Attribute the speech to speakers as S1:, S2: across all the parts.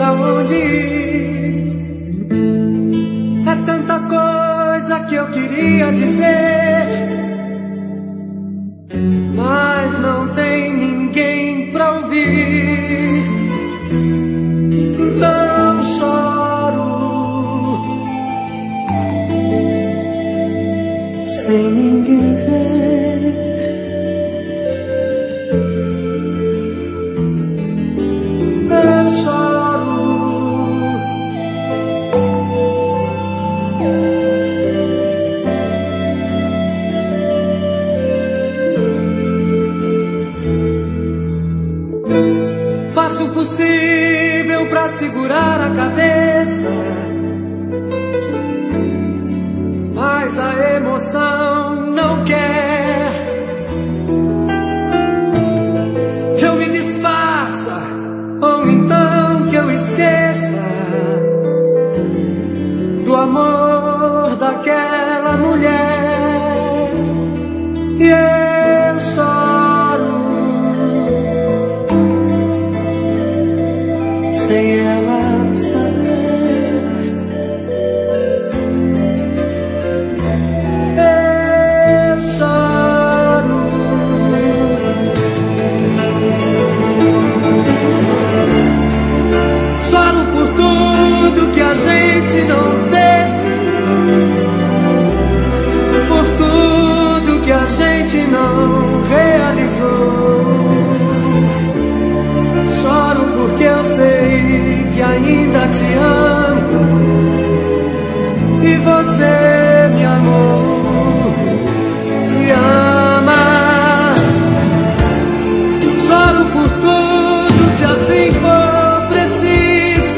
S1: pra onde ir. É tanta coisa que eu queria dizer, mas não tem ninguém pra ouvir. Então choro sem ninguém ver. Eu choro faço o possível pra segurar a cabeça, mas a emoção não quer que eu me desfaça, ou então que eu esqueça do amor daquela mulher. E eu choro sem ela saber. Eu choro por tudo que a gente não teve, por tudo que a gente não realizou. Choro porque eu sei que ainda te amo e você me amou e ama. Choro por tudo se assim for preciso.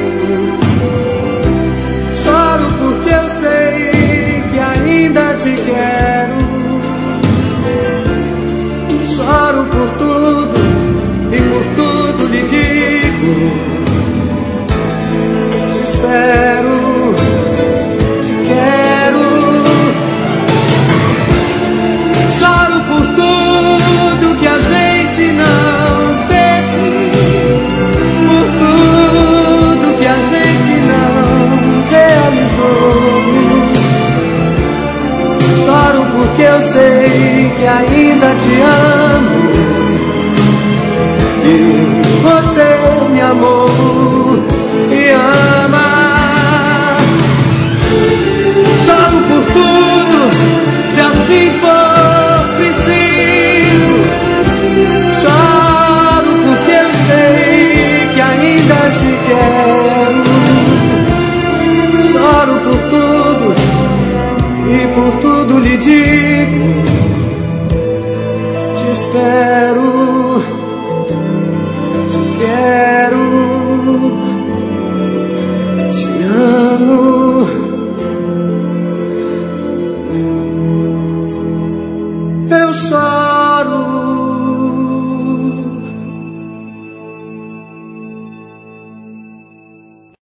S1: Choro porque eu sei que ainda te quero. Choro por tudo e por tudo lhe digo: te espero, te quero. Choro por tudo que a gente não teve, por tudo que a gente não realizou. Choro porque eu sei que ainda te amo e você me amou e ama. Choro por tudo se assim for preciso. Choro porque eu sei que ainda te quero. Choro por tudo